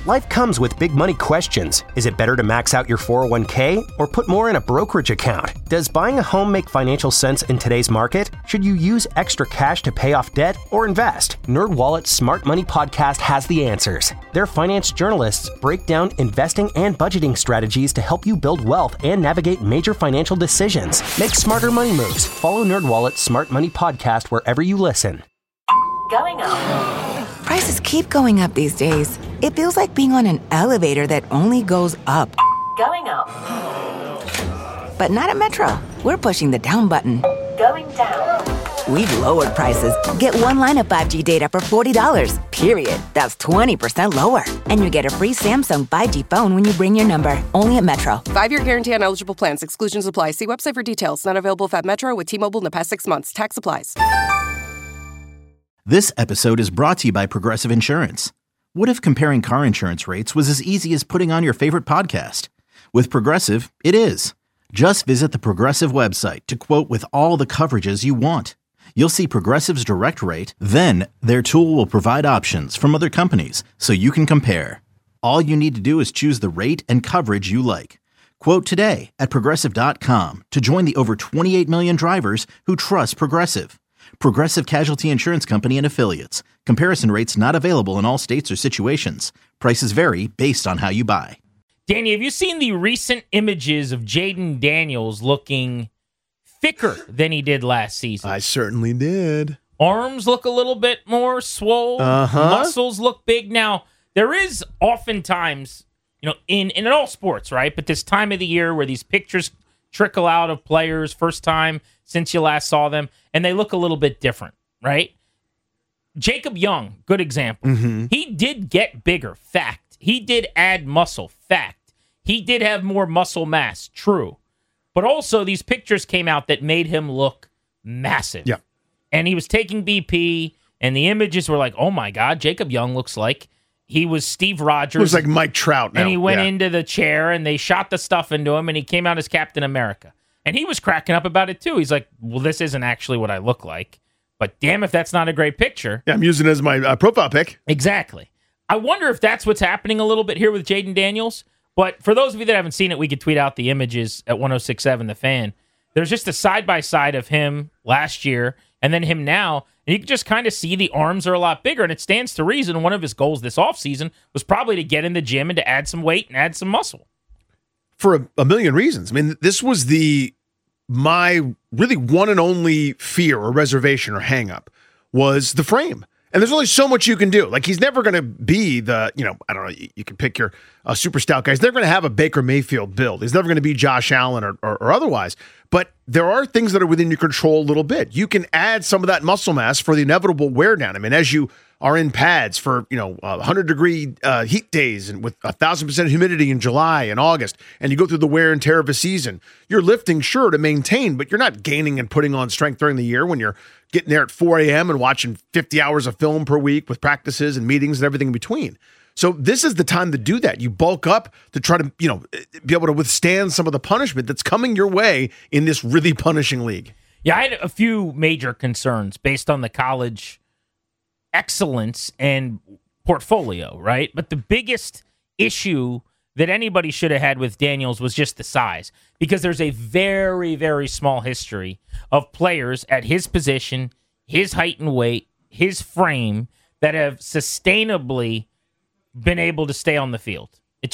Life comes with big money questions. Is it better to max out your 401k or put more in a brokerage account? Does buying a home make financial sense in today's market? Should you use extra cash to pay off debt or invest? NerdWallet's Smart Money Podcast has the answers. Their finance journalists break down investing and budgeting strategies to help you build wealth and navigate major financial decisions. Make smarter money moves. Follow NerdWallet's Smart Money Podcast wherever you listen. Going up. Prices keep going up these days. It feels like being on an elevator that only goes up. Going up. But not at Metro. We're pushing the down button. Going down. We've lowered prices. Get one line of 5G data for $40, period. That's 20% lower. And you get a free Samsung 5G phone when you bring your number. Only at Metro. 5-year guarantee on eligible plans. Exclusions apply. See website for details. Not available at Metro with T-Mobile in the past 6 months. Tax applies. This episode is brought to you by Progressive Insurance. What if comparing car insurance rates was as easy as putting on your favorite podcast? With Progressive, it is. Just visit the Progressive website to quote with all the coverages you want. You'll see Progressive's direct rate, then their tool will provide options from other companies so you can compare. All you need to do is choose the rate and coverage you like. Quote today at Progressive.com to join the over 28 million drivers who trust Progressive. Progressive Casualty Insurance Company and Affiliates. Comparison rates not available in all states or situations. Prices vary based on how you buy. Danny, have you seen the recent images of Jaden Daniels looking thicker than he did last season? I certainly did. Arms look a little bit more swole. Muscles look big. Now, there is oftentimes, in all sports, right? But this time of the year where these pictures trickle out of players first time since you last saw them, and they look a little bit different, right? Jacob Young, good example. He did get bigger, fact. He did add muscle, fact. He did have more muscle mass, true. But also, these pictures came out that made him look massive. Yeah. And he was taking BP, and the images were like, oh my God, Jacob Young looks like he was Steve Rogers. Looks like Mike Trout now. And he went into the chair, and they shot the stuff into him, and he came out as Captain America. And he was cracking up about it, too. He's like, well, this isn't actually what I look like. But damn if that's not a great picture. Yeah, I'm using it as my profile pic. Exactly. I wonder if that's what's happening a little bit here with Jaden Daniels. But for those of you that haven't seen it, we could tweet out the images at 1067 The Fan. There's just a side-by-side of him last year and then him now. And you can just kind of see the arms are a lot bigger. And it stands to reason one of his goals this offseason was probably to get in the gym and to add some weight and add some muscle. For a million reasons. I mean, this was my really one and only fear or reservation or hang up was the frame. And there's only so much you can do. Like, he's never going to be the, I don't know, you can pick your super stout guy. He's never going to have a Baker Mayfield build. He's never going to be Josh Allen or otherwise. But there are things that are within your control a little bit. You can add some of that muscle mass for the inevitable wear down. I mean, as you are in pads for, 100-degree heat days and with 1,000% humidity in July and August, and you go through the wear and tear of a season, you're lifting, sure, to maintain, but you're not gaining and putting on strength during the year when you're getting there at 4 a.m. and watching 50 hours of film per week with practices and meetings and everything in between. So this is the time to do that. You bulk up to try to, be able to withstand some of the punishment that's coming your way in this really punishing league. Yeah, I had a few major concerns based on the college excellence and portfolio, right? But the biggest issue that anybody should have had with Daniels was just the size, because there's a very, very small history of players at his position, his height and weight, his frame, that have sustainably been able to stay on the field.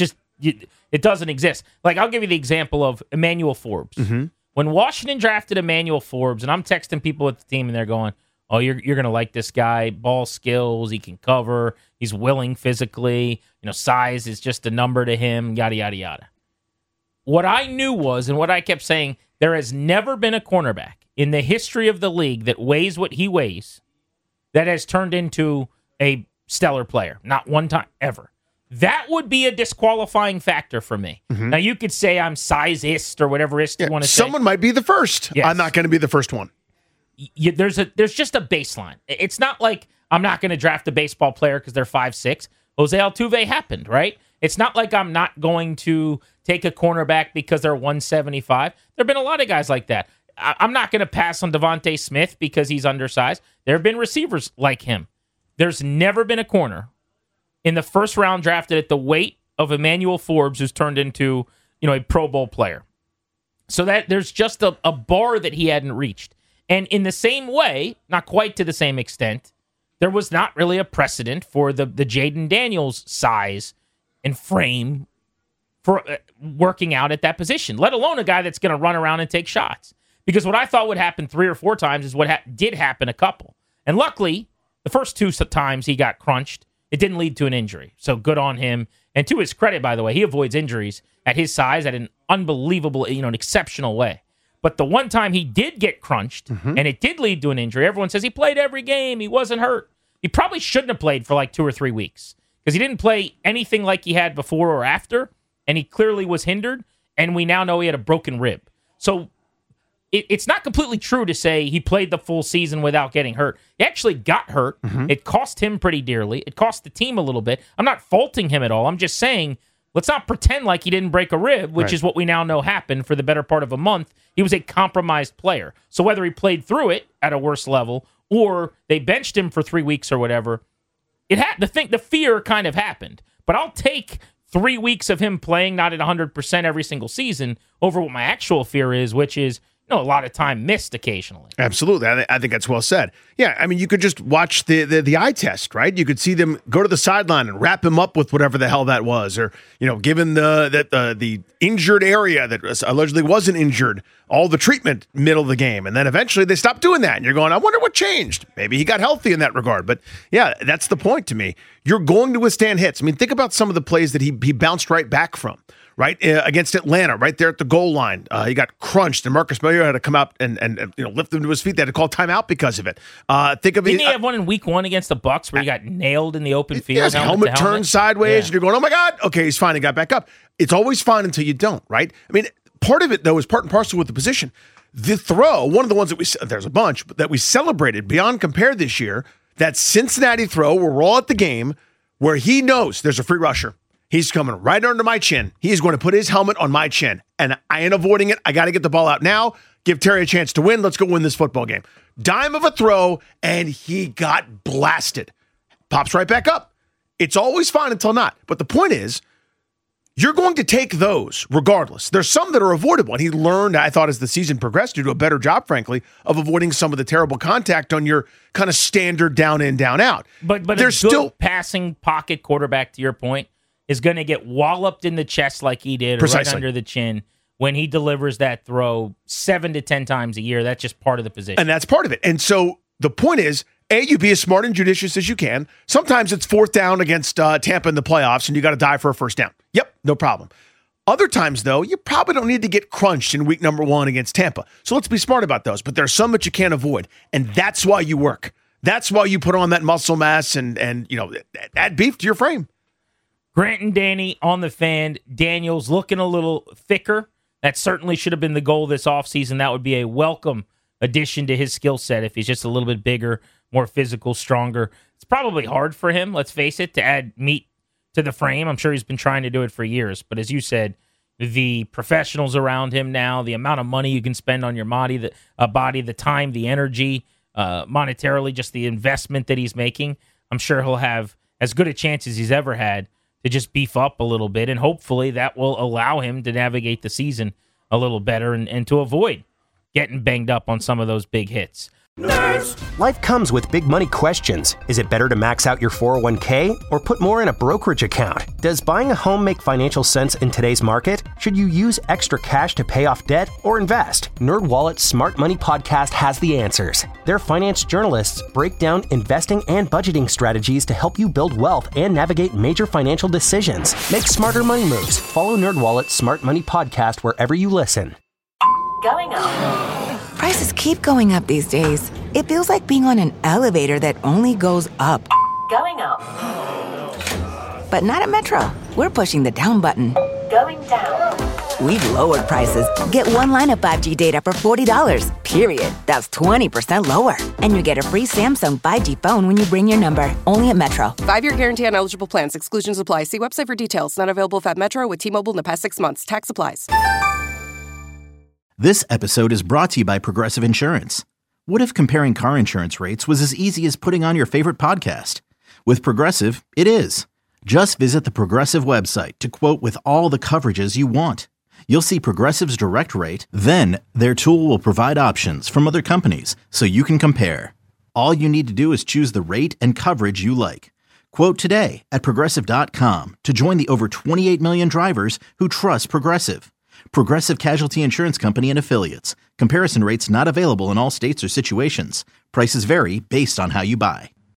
It doesn't exist. Like, I'll give you the example of Emmanuel Forbes. When Washington drafted Emmanuel Forbes, and I'm texting people at the team, and they're going, oh, you're going to like this guy, ball skills, he can cover, he's willing physically, size is just a number to him, yada, yada, yada. What I knew was, and what I kept saying, there has never been a cornerback in the history of the league that weighs what he weighs that has turned into a stellar player. Not one time, ever. That would be a disqualifying factor for me. Now, you could say I'm sizeist or whatever ist you want to say. Someone might be the first. Yes. I'm not going to be the first one. There's just a baseline. It's not like I'm not going to draft a baseball player because they're 5'6". Jose Altuve happened, right? It's not like I'm not going to take a cornerback because they're 175. There have been a lot of guys like that. I'm not going to pass on Devontae Smith because he's undersized. There have been receivers like him. There's never been a corner in the first round drafted at the weight of Emmanuel Forbes, who's turned into, a Pro Bowl player. So that there's just a bar that he hadn't reached. And in the same way, not quite to the same extent, there was not really a precedent for the Jayden Daniels size and frame for working out at that position, let alone a guy that's going to run around and take shots. Because what I thought would happen 3 or 4 times is what did happen a couple. And luckily, the first 2 times he got crunched, it didn't lead to an injury. So good on him. And to his credit, by the way, he avoids injuries at his size at an unbelievable, an exceptional way. But the one time he did get crunched and it did lead to an injury, everyone says he played every game. He wasn't hurt. He probably shouldn't have played for like 2 or 3 weeks because he didn't play anything like he had before or after. And he clearly was hindered. And we now know he had a broken rib. So it's not completely true to say he played the full season without getting hurt. He actually got hurt. It cost him pretty dearly. It cost the team a little bit. I'm not faulting him at all. I'm just saying, let's not pretend like he didn't break a rib, which is what we now know happened for the better part of a month. He was a compromised player. So whether he played through it at a worse level or they benched him for 3 weeks or whatever, the fear kind of happened. But I'll take 3 weeks of him playing not at 100% every single season over what my actual fear is, which is a lot of time missed occasionally. Absolutely. I think that's well said. Yeah, I mean, you could just watch the eye test, right? You could see them go to the sideline and wrap him up with whatever the hell that was, or given the injured area that allegedly wasn't injured, all the treatment middle of the game, and then eventually they stopped doing that, and you're going, I wonder what changed. Maybe he got healthy in that regard, but yeah, that's the point to me. You're going to withstand hits. I mean, think about some of the plays that he bounced right back from. Right against Atlanta, right there at the goal line, he got crunched, and Marcus Mariota had to come out and lift him to his feet. They had to call timeout because of it. Didn't he have one in Week 1 against the Bucs where he got nailed in the open field? His helmet turned sideways, and you're going, "Oh my God, okay, he's fine." He got back up. It's always fine until you don't, right? I mean, part of it though is part and parcel with the position. The throw, one of the ones that there's a bunch that we celebrated beyond compare this year. That Cincinnati throw, where we're all at the game, where he knows there's a free rusher. He's coming right under my chin. He is going to put his helmet on my chin, and I ain't avoiding it. I got to get the ball out now. Give Terry a chance to win. Let's go win this football game. Dime of a throw, and he got blasted. Pops right back up. It's always fine until not. But the point is, you're going to take those regardless. There's some that are avoidable. And he learned, I thought, as the season progressed, to do a better job, frankly, of avoiding some of the terrible contact on your kind of standard down in, down out. But there's still passing pocket quarterback, to your point, is going to get walloped in the chest like he did, right under the chin, when he delivers that throw 7 to 10 times a year. That's just part of the position. And that's part of it. And so the point is, you be as smart and judicious as you can. Sometimes it's 4th down against Tampa in the playoffs, and you got to die for a 1st down. Yep, no problem. Other times, though, you probably don't need to get crunched in week number 1 against Tampa. So let's be smart about those. But there's some that you can't avoid, and that's why you work. That's why you put on that muscle mass and add beef to your frame. Grant and Danny on the Fan. Daniels looking a little thicker. That certainly should have been the goal this offseason. That would be a welcome addition to his skill set if he's just a little bit bigger, more physical, stronger. It's probably hard for him, let's face it, to add meat to the frame. I'm sure he's been trying to do it for years. But as you said, the professionals around him now, the amount of money you can spend on your body, the time, the energy, monetarily, just the investment that he's making, I'm sure he'll have as good a chance as he's ever had to just beef up a little bit, and hopefully that will allow him to navigate the season a little better and to avoid getting banged up on some of those big hits. Nerds! Life comes with big money questions. Is it better to max out your 401k or put more in a brokerage account? Does buying a home make financial sense in today's market? Should you use extra cash to pay off debt or invest? NerdWallet's Smart Money Podcast has the answers. Their finance journalists break down investing and budgeting strategies to help you build wealth and navigate major financial decisions. Make smarter money moves. Follow NerdWallet's Smart Money Podcast wherever you listen. Going up. Prices keep going up these days. It feels like being on an elevator that only goes up. Going up. But not at Metro. We're pushing the down button. Going down. We've lowered prices. Get one line of 5G data for $40, period. That's 20% lower. And you get a free Samsung 5G phone when you bring your number. Only at Metro. 5-year guarantee on eligible plans. Exclusions apply. See website for details. Not available at Metro with T-Mobile in the past 6 months. Tax applies. This episode is brought to you by Progressive Insurance. What if comparing car insurance rates was as easy as putting on your favorite podcast? With Progressive, it is. Just visit the Progressive website to quote with all the coverages you want. You'll see Progressive's direct rate, then their tool will provide options from other companies so you can compare. All you need to do is choose the rate and coverage you like. Quote today at Progressive.com to join the over 28 million drivers who trust Progressive. Progressive Casualty Insurance Company and Affiliates. Comparison rates not available in all states or situations. Prices vary based on how you buy.